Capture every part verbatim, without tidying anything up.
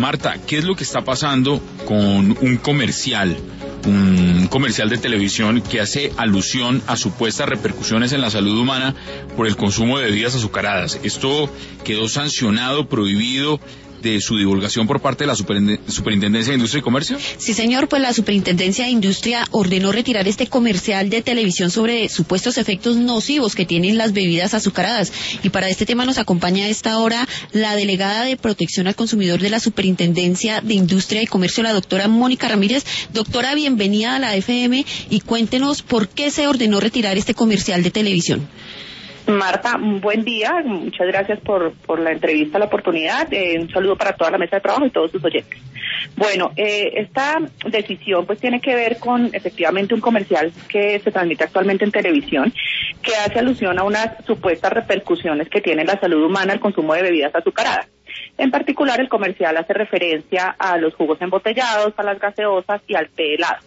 Marta, ¿qué es lo que está pasando con un comercial, un comercial de televisión que hace alusión a supuestas repercusiones en la salud humana por el consumo de bebidas azucaradas? Esto quedó sancionado, prohibido de su divulgación por parte de la Superintendencia de Industria y Comercio? Sí, señor, pues la Superintendencia de Industria ordenó retirar este comercial de televisión sobre supuestos efectos nocivos que tienen las bebidas azucaradas. Y para este tema nos acompaña a esta hora la delegada de Protección al Consumidor de la Superintendencia de Industria y Comercio, la doctora Mónica Ramírez. Doctora, bienvenida a la F M y cuéntenos por qué se ordenó retirar este comercial de televisión. Marta, buen día, muchas gracias por, por la entrevista, la oportunidad, eh, un saludo para toda la mesa de trabajo y todos sus oyentes. Bueno, eh, esta decisión pues tiene que ver con efectivamente un comercial que se transmite actualmente en televisión, que hace alusión a unas supuestas repercusiones que tiene en la salud humana el consumo de bebidas azucaradas. En particular, el comercial hace referencia a los jugos embotellados, a las gaseosas y al té helado.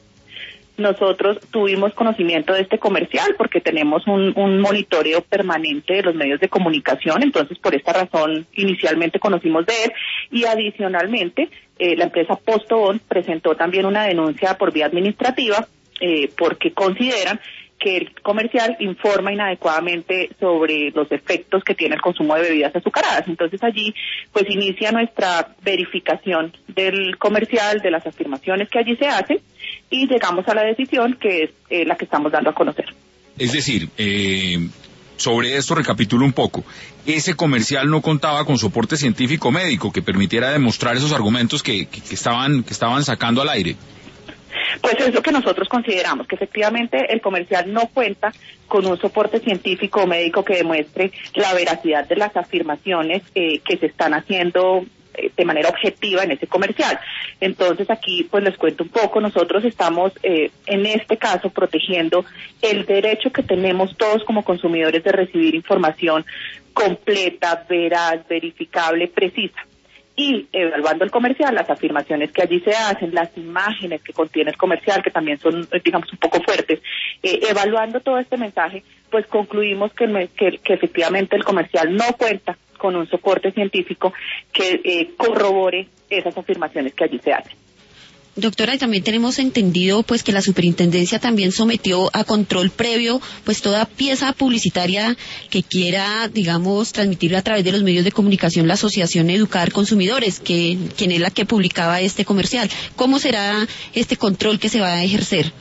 Nosotros tuvimos conocimiento de este comercial porque tenemos un, un monitoreo permanente de los medios de comunicación, entonces por esta razón inicialmente conocimos de él y adicionalmente eh, la empresa Postobón presentó también una denuncia por vía administrativa eh, porque consideran que el comercial informa inadecuadamente sobre los efectos que tiene el consumo de bebidas azucaradas. Entonces allí pues inicia nuestra verificación del comercial, de las afirmaciones que allí se hacen y llegamos a la decisión que es eh, la que estamos dando a conocer. Es decir, eh, sobre esto recapitulo un poco. Ese comercial no contaba con soporte científico médico que permitiera demostrar esos argumentos que, que, que estaban que estaban sacando al aire. Pues es lo que nosotros consideramos, que efectivamente el comercial no cuenta con un soporte científico o médico que demuestre la veracidad de las afirmaciones eh, que se están haciendo eh, de manera objetiva en ese comercial. Entonces aquí pues les cuento un poco, nosotros estamos eh, en este caso protegiendo el derecho que tenemos todos como consumidores de recibir información completa, veraz, verificable, precisa. Y evaluando el comercial, las afirmaciones que allí se hacen, las imágenes que contiene el comercial, que también son, digamos, un poco fuertes, eh, evaluando todo este mensaje, pues concluimos que, me, que, que efectivamente el comercial no cuenta con un soporte científico que eh, corrobore esas afirmaciones que allí se hacen. Doctora, y también tenemos entendido pues que la superintendencia también sometió a control previo pues toda pieza publicitaria que quiera, digamos, transmitir a través de los medios de comunicación la Asociación Educar Consumidores, que quien es la que publicaba este comercial. ¿Cómo será este control que se va a ejercer?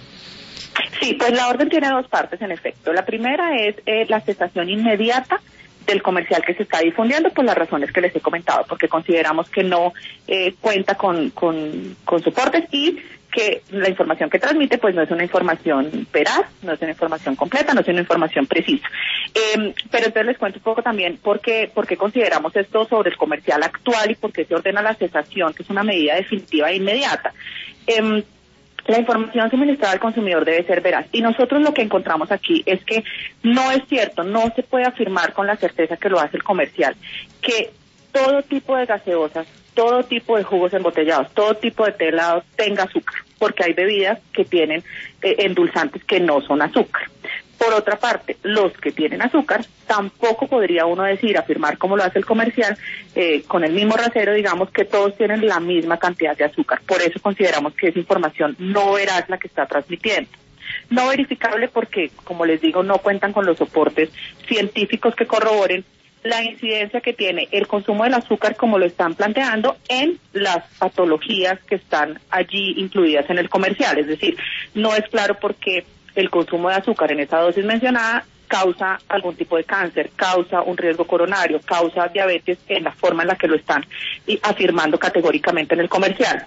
Sí, pues la orden tiene dos partes en efecto. La primera es eh, la cesación inmediata del comercial que se está difundiendo por las razones que les he comentado, porque consideramos que no eh, cuenta con, con, con soportes y que la información que transmite pues no es una información veraz, no es una información completa, no es una información precisa. Eh, pero entonces les cuento un poco también por qué, por qué consideramos esto sobre el comercial actual y por qué se ordena la cesación, que es una medida definitiva e inmediata. Eh, La información suministrada al consumidor debe ser veraz. Y nosotros lo que encontramos aquí es que no es cierto, no se puede afirmar con la certeza que lo hace el comercial, que todo tipo de gaseosas, todo tipo de jugos embotellados, todo tipo de té helado tenga azúcar, porque hay bebidas que tienen eh, endulzantes que no son azúcar. Por otra parte, los que tienen azúcar, tampoco podría uno decir, afirmar como lo hace el comercial, eh, con el mismo rasero, digamos, que todos tienen la misma cantidad de azúcar. Por eso consideramos que es información no veraz la que está transmitiendo. No verificable porque, como les digo, no cuentan con los soportes científicos que corroboren la incidencia que tiene el consumo del azúcar como lo están planteando en las patologías que están allí incluidas en el comercial. Es decir, no es claro por qué el consumo de azúcar en esa dosis mencionada causa algún tipo de cáncer, causa un riesgo coronario, causa diabetes en la forma en la que lo están y afirmando categóricamente en el comercial.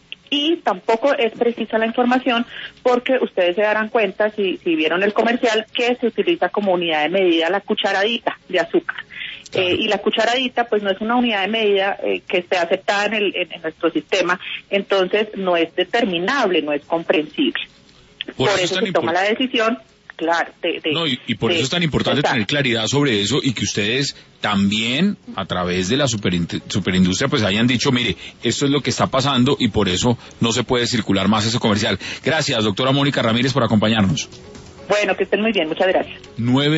Y tampoco es precisa la información porque ustedes se darán cuenta, si, si vieron el comercial, que se utiliza como unidad de medida la cucharadita de azúcar. Claro. Eh, y la cucharadita pues no es una unidad de medida eh, que esté aceptada en, el, en, en nuestro sistema, entonces no es determinable, no es comprensible. Por, por eso, eso se toma la decisión, claro. De, de, no, y, y por de, eso es tan importante de, tener claridad sobre eso y que ustedes también, a través de la superindustria, pues hayan dicho, mire, esto es lo que está pasando y por eso no se puede circular más ese comercial. Gracias, doctora Mónica Ramírez, por acompañarnos. Bueno, que estén muy bien, muchas gracias. Nueve